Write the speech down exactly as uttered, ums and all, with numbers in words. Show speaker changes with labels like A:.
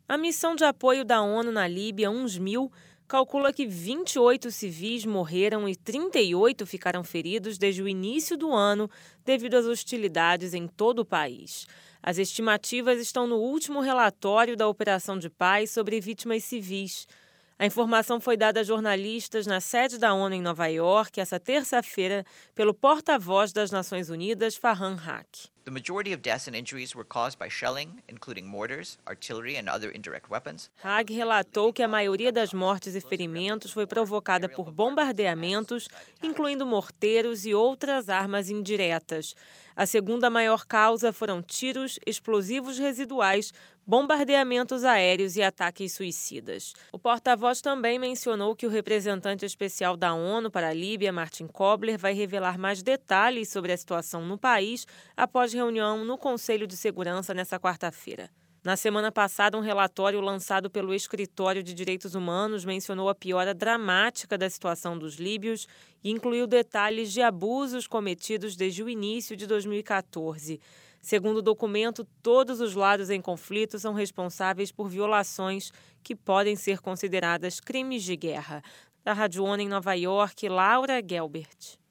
A: A missão de apoio da ONU na Líbia, UNSMIL, calcula que vinte e oito civis morreram e trinta e oito ficaram feridos desde o início do ano devido às hostilidades em todo o país. As estimativas estão no último relatório da Operação de Paz sobre vítimas civis. A informação foi dada a jornalistas na sede da ONU em Nova York essa terça-feira pelo porta-voz das Nações Unidas, Farhan Haq.
B: The majority of deaths and injuries were caused by shelling, including mortars, artillery and other indirect weapons.
A: Haq relatou que a maioria das mortes e ferimentos foi provocada por bombardeamentos, incluindo morteiros e outras armas indiretas. A segunda maior causa foram tiros, explosivos residuais, bombardeamentos aéreos e ataques suicidas. O porta-voz também mencionou que o representante especial da ONU para a Líbia, Martin Kobler, vai revelar mais detalhes sobre a situação no país após reunião no Conselho de Segurança nesta quarta-feira. Na semana passada, um relatório lançado pelo Escritório de Direitos Humanos mencionou a piora dramática da situação dos líbios e incluiu detalhes de abusos cometidos desde o início de dois mil e quatorze. Segundo o documento, todos os lados em conflito são responsáveis por violações que podem ser consideradas crimes de guerra. Da Rádio ONU em Nova York, Laura Gelbert.